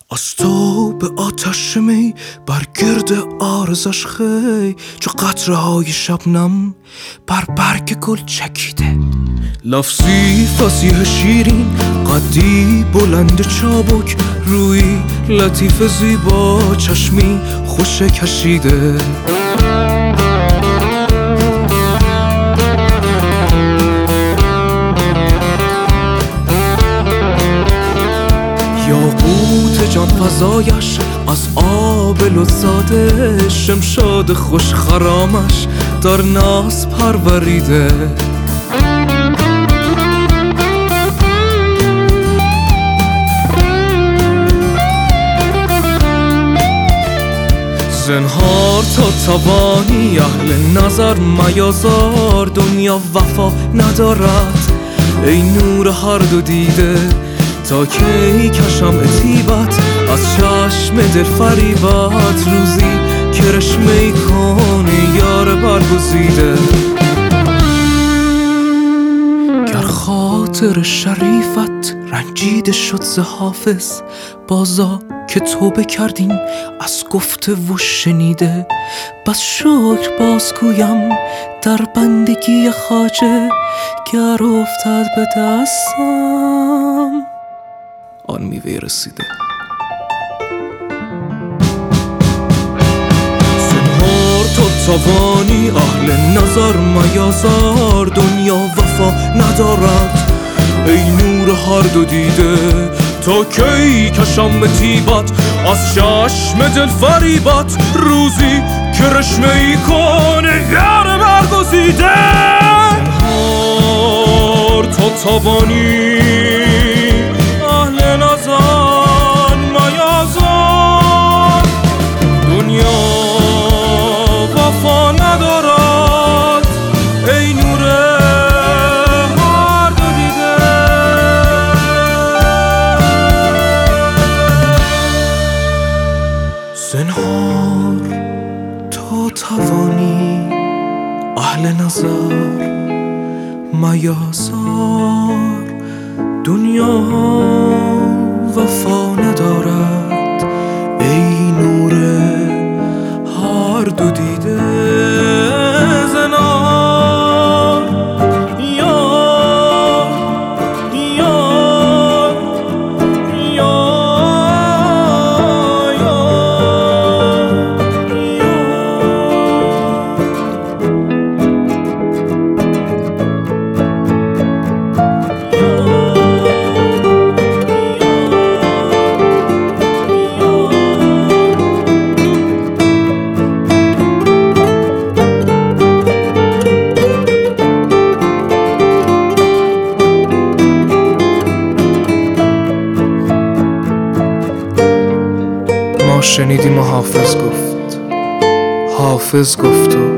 از تو به آتش می بر گرد آرزش خی، چو قطره های شبنم بر برگ گل چکیده. لفظی فصیح شیرین قدی بلند چابک، روی لطیف زیبا چشمی خوش کشیده. یاقوت جان فزایش از آب لطزاده، شمشاد خوش خرامش در ناز پروریده. زنهار تا توانی اهل نظر میازار، دنیا وفا ندارد ای نور هر دو دیده. تا کی کشم عتیبت از چشم دل فریبت، روزی کرشمه کنی یار برگزیده. گر خاطر شریفت رنجیده شد ز حافظ، بازا که توبه کردیم از گفته و شنیده. بس شکر باز گویم در بندگی خواجه، گر افتد به دستم آن میوه رسیده. زنهار تا توانی اهل نظر میازار، دنیا وفا ندارد ای نور هر دو دیده. تا کی کشم طیبت از چشم دل فریبت، روزی کرشمه ای کنه یار برگزیده. زنهار تا توانی اهل نظر میازار، دنیا وفا ندارد ای نور هر دو دیده. زنهار تا توانی اهل نظر میازار، دنیا وفا ندارد ای نور هر دو دیده. زنهار یا یا یا شنیدیم و حافظ گفت و